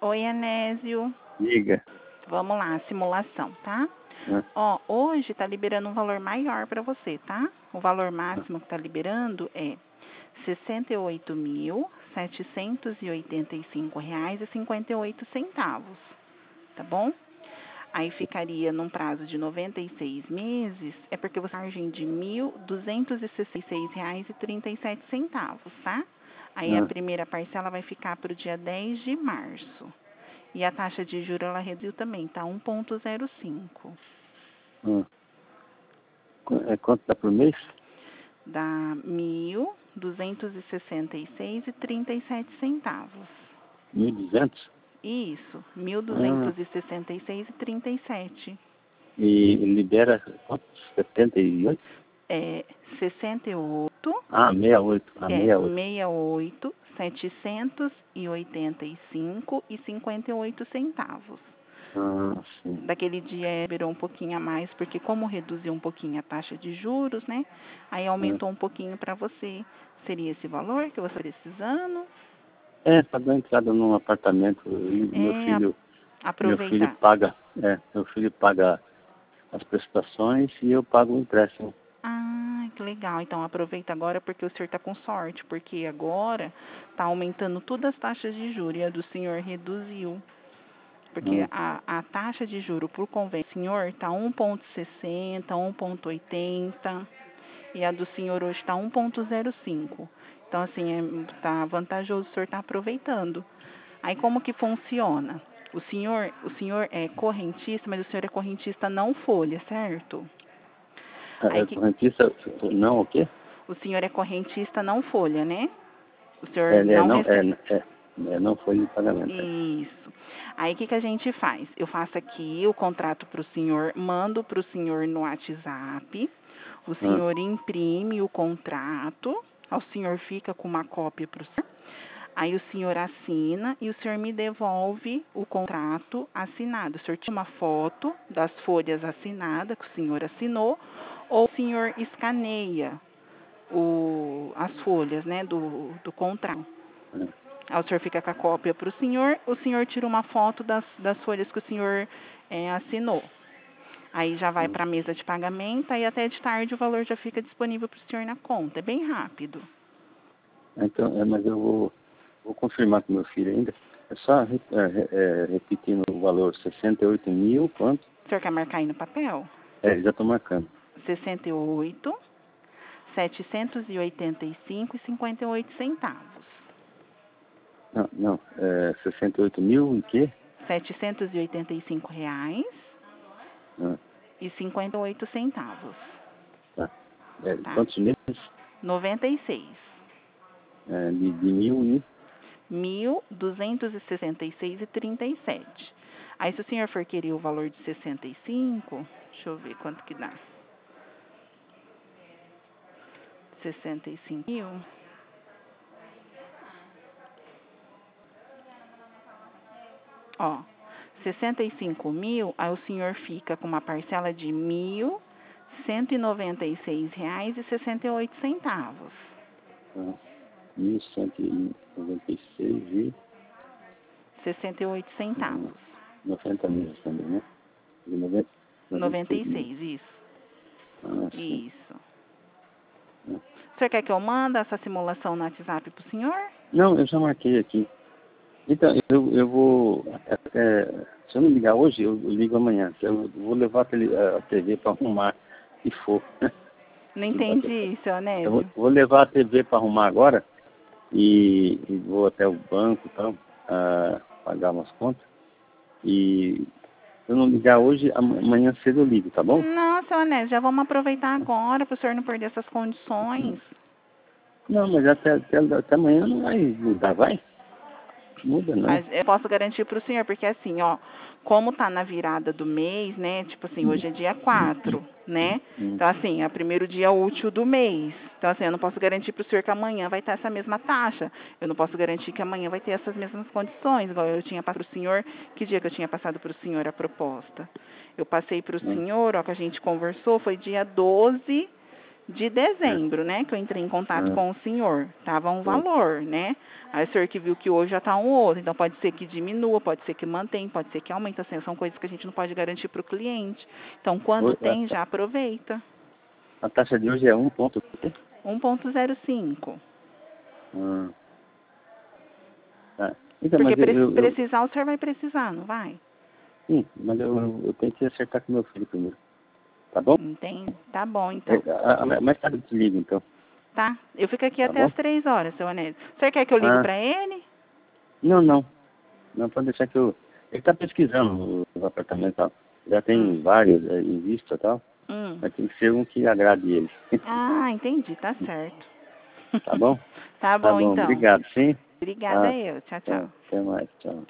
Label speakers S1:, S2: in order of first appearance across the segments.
S1: Oi, Anésio.
S2: Diga.
S1: Vamos lá, simulação, tá? Ó, hoje tá liberando um valor maior para você, tá? O valor máximo que tá liberando é R$ 68.785,58, tá bom? Aí ficaria num prazo de 96 meses, é porque você tem margem de R$ 1.266,37, tá? Aí a primeira parcela vai ficar para o dia 10 de março. E a taxa de juros ela reduziu também, tá 1,05.
S2: Quanto dá por mês?
S1: Dá R$ 1.266,37.
S2: 1.200?
S1: Isso, 1.266,37.
S2: E libera quanto? 78?
S1: É 68.
S2: 68.
S1: É 68, 785,58.
S2: Sim.
S1: Daquele dia virou um pouquinho a mais, porque como reduziu um pouquinho a taxa de juros, né? Aí aumentou um pouquinho para você. Seria esse valor que você está precisando?
S2: Para dar entrada num apartamento. Meu filho
S1: Aproveitar.
S2: meu filho paga as prestações e eu pago o empréstimo.
S1: Ah, que legal. Então aproveita agora porque o senhor está com sorte, porque agora está aumentando todas as taxas de juros e a do senhor reduziu. Porque a taxa de juro por convênio do senhor está 1,60, 1,80 e a do senhor hoje está 1,05. Então, assim, tá vantajoso, o senhor está aproveitando. Aí, como que funciona? O senhor é correntista, mas o senhor é correntista não folha, certo?
S2: Correntista não o quê?
S1: O senhor é correntista não folha, né? O senhor não recebe.
S2: Não foi de pagamento.
S1: Isso. Aí o que a gente faz? Eu faço aqui o contrato para o senhor, mando para o senhor no WhatsApp, o senhor imprime o contrato, o senhor fica com uma cópia para o senhor, aí o senhor assina e o senhor me devolve o contrato assinado. O senhor tira uma foto das folhas assinadas que o senhor assinou, ou o senhor escaneia as folhas, né, do contrato. Aí o senhor fica com a cópia para o senhor tira uma foto das folhas que o senhor assinou. Aí já vai para a mesa de pagamento, aí até de tarde o valor já fica disponível para o senhor na conta. É bem rápido.
S2: Então, mas eu vou confirmar com meu filho ainda. É só repetindo o valor, 68.000, quanto?
S1: O senhor quer marcar aí no papel?
S2: Já estou marcando.
S1: 68, 785,58.
S2: Não, 68.000 e quê?
S1: R$ 785,58.
S2: Tá.
S1: Tá.
S2: Quantos meses?
S1: 96.
S2: De 1.000 e...
S1: 1.266,37. Aí, se o senhor for querer o valor de 65, deixa eu ver quanto que dá. 65 mil. Ó, 65 mil, aí o senhor fica com uma parcela de R$ 1.196,68.
S2: 1.196 e...
S1: 68 centavos.
S2: 90 meses também, né? De
S1: 96, isso.
S2: Sim.
S1: Isso. O senhor quer que eu mande essa simulação no WhatsApp para o senhor?
S2: Não, eu já marquei aqui. Então, eu vou... se eu não ligar hoje, eu ligo amanhã. Eu vou levar a TV para arrumar, se for.
S1: Não entendi, seu Anésio.
S2: Eu vou levar a TV para arrumar agora e vou até o banco e tal, pagar umas contas. E se eu não ligar hoje, amanhã cedo eu ligo, tá bom?
S1: Não, seu Anésio, já vamos aproveitar agora para o senhor não perder essas condições.
S2: Não, mas até amanhã não vai mudar, vai? Muda, não.
S1: Mas eu posso garantir para o senhor, porque assim, ó, como tá na virada do mês, né? Tipo assim, hoje é dia 4, né? Então, assim, é o primeiro dia útil do mês. Então, assim, eu não posso garantir para o senhor que amanhã vai estar essa mesma taxa. Eu não posso garantir que amanhã vai ter essas mesmas condições, igual eu tinha passado para o senhor. Que dia que eu tinha passado para o senhor a proposta? Eu passei para o senhor, ó, que a gente conversou, foi dia 12 de dezembro, né, que eu entrei em contato
S2: Ah,
S1: com o senhor. Tava um
S2: sim.
S1: valor, né? Aí o senhor que viu que hoje já está um outro. Então pode ser que diminua, pode ser que mantenha, pode ser que aumente. Assim, são coisas que a gente não pode garantir para o cliente. Então quando
S2: A,
S1: tem, já aproveita.
S2: a taxa de hoje é 1 ponto.
S1: 1,05.
S2: Ah, tá. Então,
S1: Porque
S2: mas eu
S1: precisar, o senhor vai precisar, não vai?
S2: sim, mas eu tenho que acertar com meu filho primeiro. Tá bom?
S1: Entende? Tá bom, então.
S2: Mais tarde eu te ligo, então.
S1: Tá? Eu fico aqui
S2: Tá
S1: até
S2: bom?
S1: as 3 horas, seu Anésio. O senhor quer que eu ligo
S2: Ah,
S1: para ele?
S2: não, não. Não, pode deixar que eu... Ele está pesquisando os apartamentos e tal. Já
S1: Hum,
S2: tem vários em vista e tal.
S1: hum.
S2: Mas tem que ser um que agrade ele.
S1: Ah, entendi, tá certo.
S2: Tá bom?
S1: Tá
S2: Tá
S1: bom,
S2: bom.
S1: então.
S2: Obrigado, sim?
S1: Obrigada
S2: Tá.
S1: eu. Tchau,
S2: Tá.
S1: tchau.
S2: Até mais. Tchau.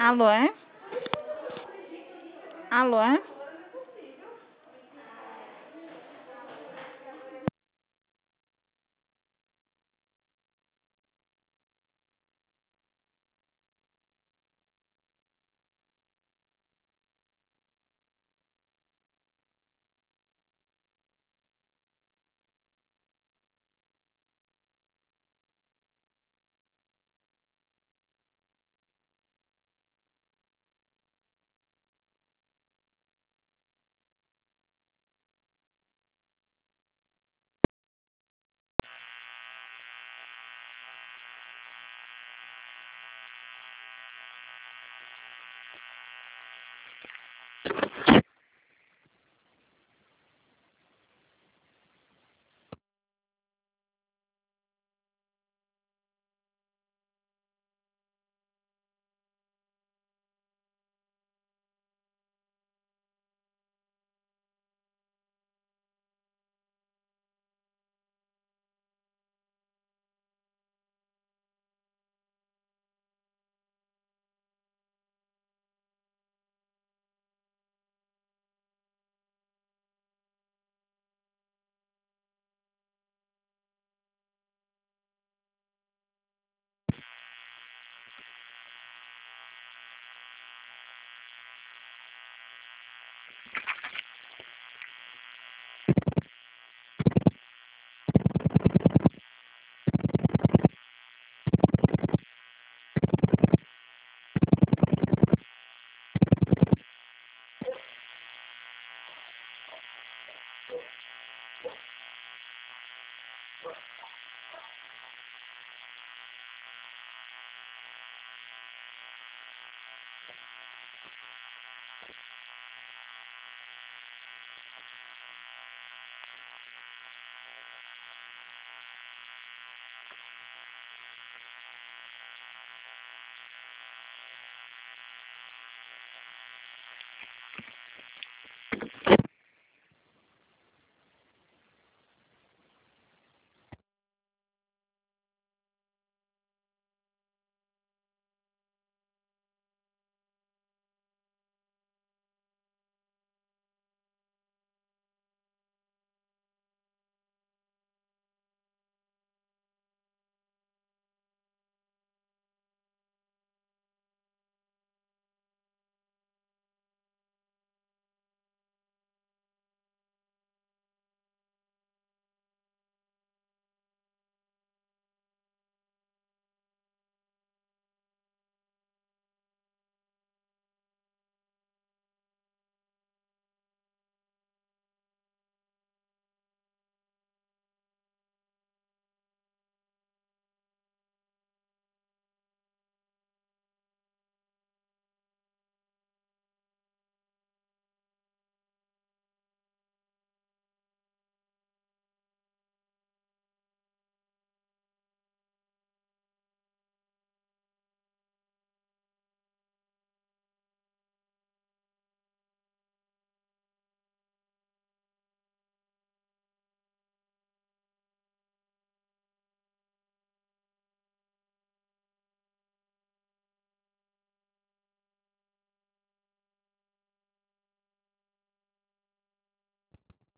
S1: Alô? Alô?